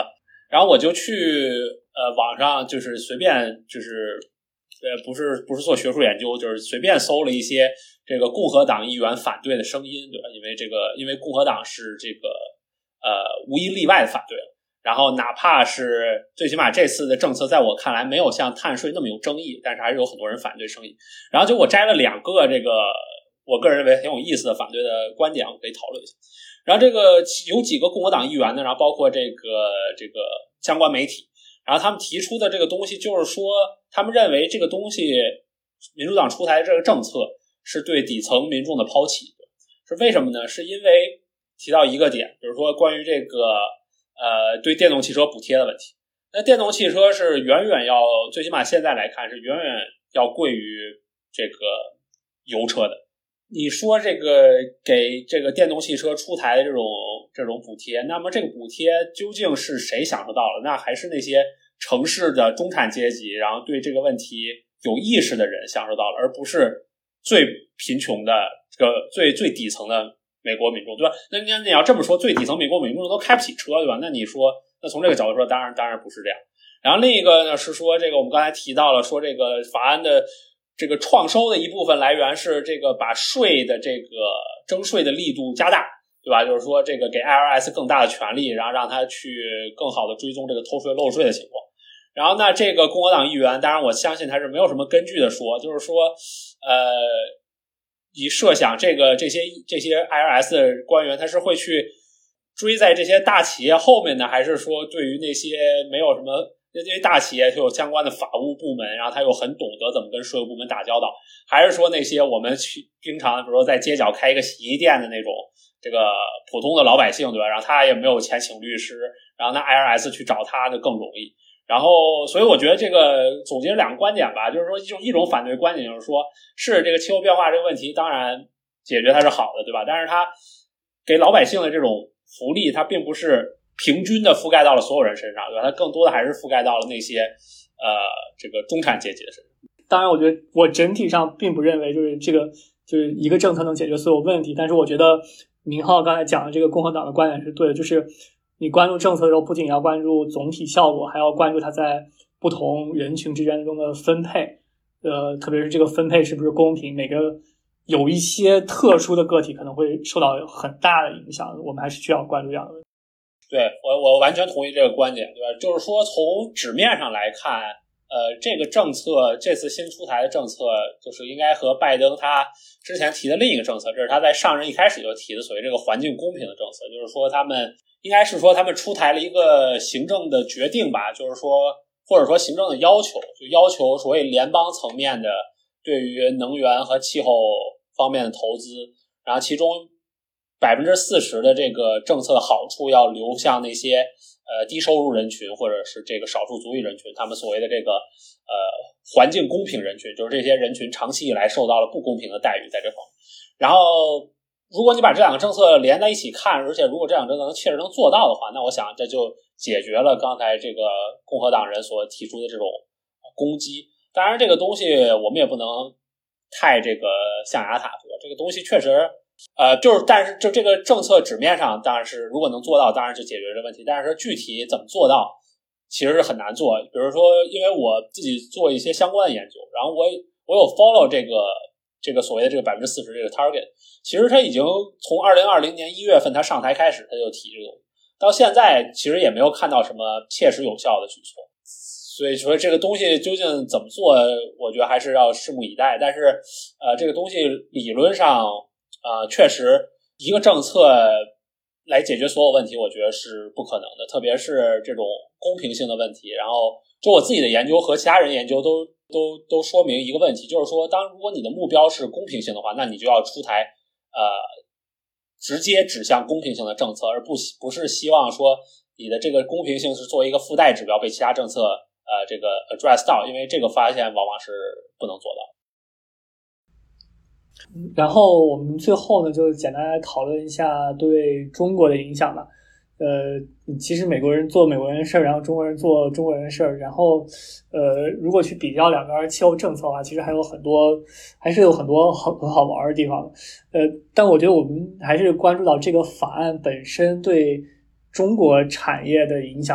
Speaker 2: 然后我就去呃网上就是随便就是呃不是不是做学术研究，就是随便搜了一些这个共和党议员反对的声音，对吧？因为这个因为共和党是这个呃无一例外的反对了。然后哪怕是最起码这次的政策在我看来没有像碳税那么有争议，但是还是有很多人反对声音。然后就我摘了两个这个我个人认为很有意思的反对的观点，我可以讨论一下。然后这个有几个共和党议员呢，然后包括这个这个相关媒体，然后他们提出的这个东西就是说，他们认为这个东西民主党出台的这个政策是对底层民众的抛弃。是为什么呢？是因为提到一个点，比如说关于这个呃对电动汽车补贴的问题。那电动汽车是远远要，最起码现在来看是远远要贵于这个油车的。你说这个给这个电动汽车出台的这种这种补贴，那么这个补贴究竟是谁享受到了？那还是那些城市的中产阶级，然后对这个问题有意识的人享受到了，而不是最贫穷的这个最最底层的美国民众，对吧？那你你要这么说，最底层美国民众都开不起车，对吧？那你说，那从这个角度说，当然当然不是这样。然后另一个呢是说，这个我们刚才提到了，说这个法案的这个创收的一部分来源是这个把税的这个征税的力度加大，对吧？就是说这个给 I R S 更大的权利，然后让他去更好的追踪这个偷税漏税的情况。然后那这个共和党议员，当然我相信他是没有什么根据的说，就是说呃你设想这个这些这些 I R S 的官员他是会去追在这些大企业后面呢，还是说对于那些没有什么这些大企业就有相关的法务部门，然后他又很懂得怎么跟税务部门打交道，还是说那些我们去经常比如说在街角开一个洗衣店的那种这个普通的老百姓，对吧？然后他也没有钱请律师，然后那 I R S 去找他就更容易。然后所以我觉得这个总结两个观点吧，就是说一种一种反对观点就是说，是这个气候变化这个问题当然解决它是好的，对吧？但是它给老百姓的这种福利，它并不是平均的覆盖到了所有人身上，对吧？它更多的还是覆盖到了那些呃这个中产阶级的身上。
Speaker 1: 当然我觉得我整体上并不认为就是这个就是一个政策能解决所有问题，但是我觉得明浩刚才讲的这个共和党的观点是对的，就是你关注政策的时候不仅要关注总体效果，还要关注它在不同人群之间中的分配，呃，特别是这个分配是不是公平，每个有一些特殊的个体可能会受到很大的影响，我们还是需要关注这样的问题。
Speaker 2: 对，我我完全同意这个观点，对吧？就是说从纸面上来看，呃，这个政策这次新出台的政策，就是应该和拜登他之前提的另一个政策，这是他在上任一开始就提的所谓这个环境公平的政策，就是说他们应该是说他们出台了一个行政的决定吧，就是说或者说行政的要求，就要求所谓联邦层面的对于能源和气候方面的投资，然后其中百分之四十的这个政策的好处要流向那些呃低收入人群或者是这个少数族裔人群，他们所谓的这个呃环境公平人群，就是这些人群长期以来受到了不公平的待遇在这方面。然后如果你把这两个政策连在一起看，而且如果这两个政策能切实能做到的话，那我想这就解决了刚才这个共和党人所提出的这种攻击。当然这个东西我们也不能太这个象牙塔，对吧？这个东西确实呃，就是，但是就这个政策纸面上，当然是如果能做到，当然就解决这个问题。但是说具体怎么做到，其实是很难做。比如说，因为我自己做一些相关的研究，然后我我有 follow 这个这个所谓的这个百分之四十这个 target。其实他已经从二零二零年一月份他上台开始，他就提这个东西，到现在其实也没有看到什么切实有效的举措。所以说这个东西究竟怎么做，我觉得还是要拭目以待。但是呃，这个东西理论上。呃，确实一个政策来解决所有问题，我觉得是不可能的，特别是这种公平性的问题。然后就我自己的研究和其他人研究都都都说明一个问题，就是说当如果你的目标是公平性的话，那你就要出台呃直接指向公平性的政策，而不不是希望说你的这个公平性是作为一个附带指标被其他政策呃这个 address 到，因为这个发现往往是不能做到。
Speaker 1: 然后我们最后呢，就简单来讨论一下对中国的影响吧。呃，其实美国人做美国人事儿，然后中国人做中国人事儿，然后呃，如果去比较两边气候政策的话，其实还有很多，还是有很多很很好玩的地方。呃，但我觉得我们还是关注到这个法案本身对中国产业的影响吧。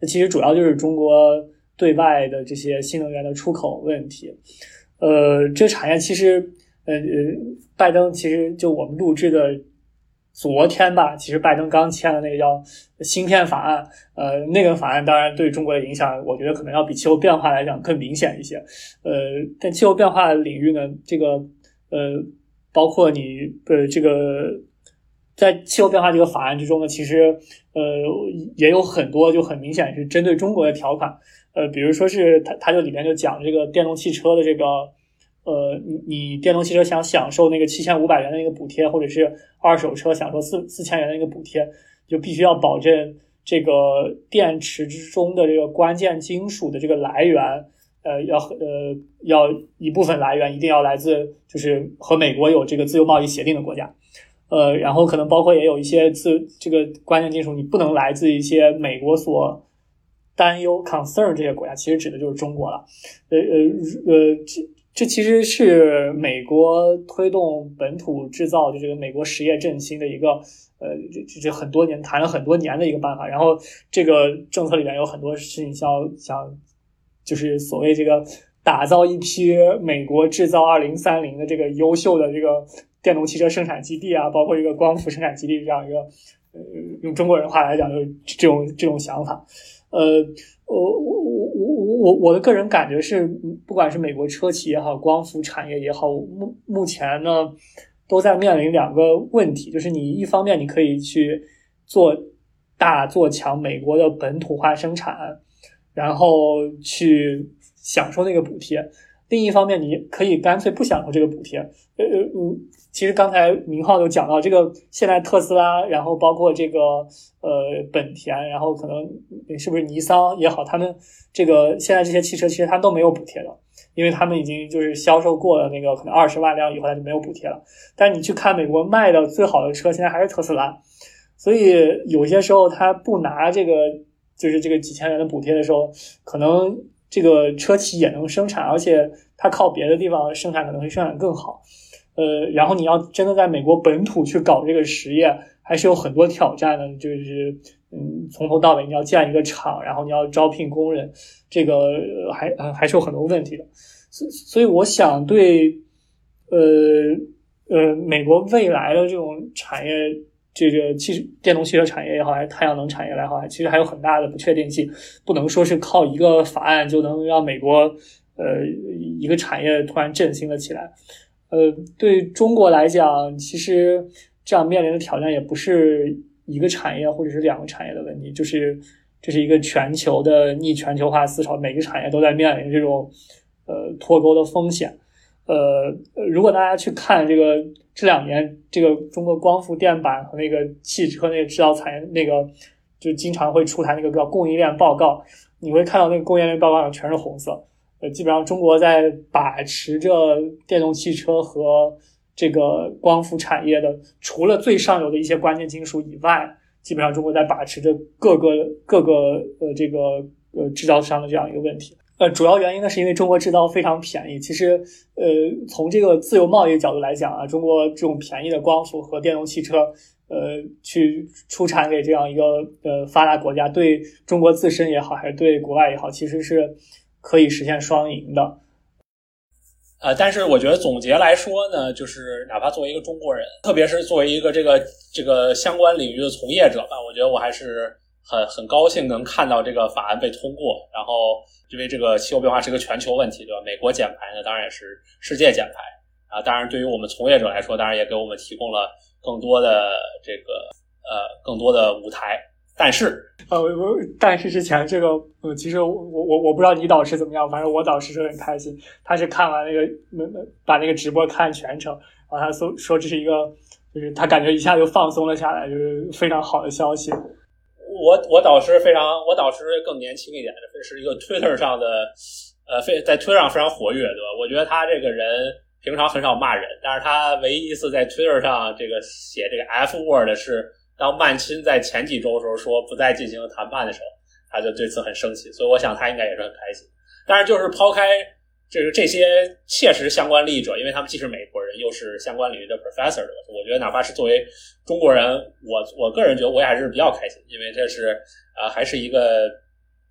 Speaker 1: 那其实主要就是中国对外的这些新能源的出口问题。呃，这产业其实呃呃，拜登其实就我们录制的昨天吧，其实拜登刚签的那个叫芯片法案，呃，那个法案当然对中国的影响，我觉得可能要比气候变化来讲更明显一些。呃，但气候变化领域呢，这个呃，包括你呃这个在气候变化这个法案之中呢，其实呃也有很多就很明显是针对中国的条款。呃，比如说是它它就里面就讲这个电动汽车的这个。呃，你你电动汽车想享受那个七千五百元的那个补贴，或者是二手车享受四四千元的那个补贴，就必须要保证这个电池之中的这个关键金属的这个来源，呃，要呃要一部分来源一定要来自就是和美国有这个自由贸易协定的国家，呃，然后可能包括也有一些自这个关键金属你不能来自一些美国所担忧 concern 这些国家，其实指的就是中国了，呃呃呃这。这其实是美国推动本土制造的这个美国实业振兴的一个呃，这这很多年谈了很多年的一个办法。然后这个政策里面有很多事情像像就是所谓这个打造一批美国制造二零三零的这个优秀的这个电动汽车生产基地啊，包括一个光伏生产基地这样一个呃用中国人话来讲就是这种这种想法。呃我我我我我的个人感觉是，不管是美国车企也好，光伏产业也好，目目前呢都在面临两个问题，就是你一方面你可以去做大做强美国的本土化生产，然后去享受那个补贴，另一方面你可以干脆不享受这个补贴。呃呃，其实刚才明浩有讲到这个，现在特斯拉，然后包括这个呃本田，然后可能是不是尼桑也好，他们这个现在这些汽车其实它都没有补贴的，因为他们已经就是销售过了那个可能二十万辆以后它就没有补贴了。但是你去看美国卖的最好的车，现在还是特斯拉，所以有些时候他不拿这个就是这个几千元的补贴的时候，可能这个车企也能生产，而且它靠别的地方生产可能会生产更好。呃，然后你要真的在美国本土去搞这个实业，还是有很多挑战的。就是嗯，从头到尾你要建一个厂，然后你要招聘工人，这个还还是有很多问题的。所所以我想对呃呃美国未来的这种产业，这个汽电动汽车产业也好，还是太阳能产业也好，其实还有很大的不确定性，不能说是靠一个法案就能让美国呃一个产业突然振兴了起来。呃，对中国来讲，其实这样面临的挑战也不是一个产业或者是两个产业的问题，就是这是一个全球的逆全球化思潮，每个产业都在面临这种呃脱钩的风险。呃，如果大家去看这个这两年这个中国光伏电板和那个汽车那个制造产业那个就经常会出台那个叫供应链报告，你会看到那个供应链报告上全是红色。呃，基本上中国在把持着电动汽车和这个光伏产业的，除了最上游的一些关键金属以外，基本上中国在把持着各个各个呃这个呃制造商的这样一个问题。呃，主要原因呢是因为中国制造非常便宜。其实呃从这个自由贸易角度来讲啊，中国这种便宜的光伏和电动汽车呃去出产给这样一个呃发达国家，对中国自身也好，还是对国外也好，其实是可以实现双赢的。
Speaker 2: 呃，但是我觉得总结来说呢，就是哪怕作为一个中国人，特别是作为一个这个这个相关领域的从业者吧，我觉得我还是很很高兴能看到这个法案被通过。然后因为这个气候变化是个全球问题，对吧？美国减排呢，当然也是世界减排啊。当然对于我们从业者来说，当然也给我们提供了更多的这个呃更多的舞台。但是，
Speaker 1: 呃，但是之前这个，呃，其实我我我不知道你导师怎么样，反正我导师是很开心，他是看完那个把那个直播看全程，然后他说说这是一个，就是他感觉一下就放松了下来，就是非常好的消息。
Speaker 2: 我我导师非常，我导师更年轻一点，是一个 Twitter 上的，呃，非在 Twitter 上非常活跃，对吧？我觉得他这个人平常很少骂人，但是他唯一一次在 Twitter 上这个写这个 F word 是。当曼钦在前几周的时候说不再进行谈判的时候，他就对此很生气，所以我想他应该也是很开心。但是就是抛开这个这些切实相关利益者，因为他们既是美国人又是相关领域的 professor， 我觉得哪怕是作为中国人，我我个人觉得我也还是比较开心，因为这是呃还是一个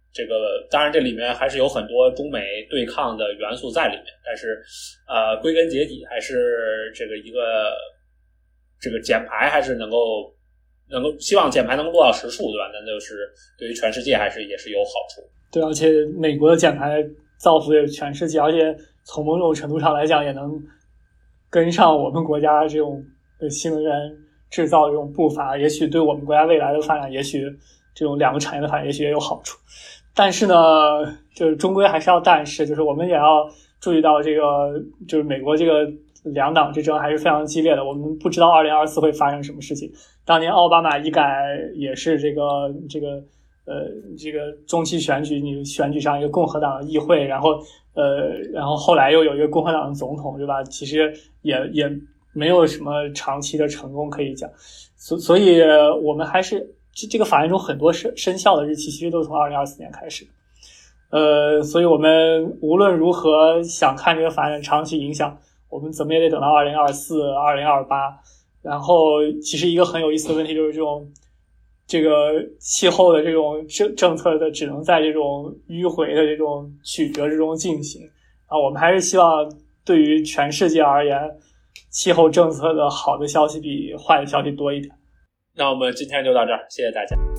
Speaker 2: 这个当然这里面还是有很多中美对抗的元素在里面，但是呃，归根结底还是这个一个这个减排还是能够能够希望减排能够落到实处，对吧？那就是对于全世界还是也是有好处。
Speaker 1: 对，而且美国的减排造福也全世界，而且从某种程度上来讲也能跟上我们国家这种新能源制造这种步伐，也许对我们国家未来的发展，也许这种两个产业的发展也许也有好处。但是呢，就是终归还是要但是，就是我们也要注意到这个，就是美国这个两党之争还是非常激烈的。我们不知道二零二四会发生什么事情。当年奥巴马一改也是这个这个呃这个中期选举，你选举上一个共和党的议会，然后呃然后后来又有一个共和党的总统，对吧？其实也也没有什么长期的成功可以讲。所所以我们还是。这这个法案中很多生生效的日期其实都是从二零二四年开始，呃，所以我们无论如何想看这个法案的长期影响，我们怎么也得等到二零二四、二零二八。然后，其实一个很有意思的问题就是这种这个气候的这种政政策的只能在这种迂回的这种曲折之中进行啊。我们还是希望对于全世界而言，气候政策的好的消息比坏的消息多一点。
Speaker 2: 那我们今天就到这儿，谢谢大家。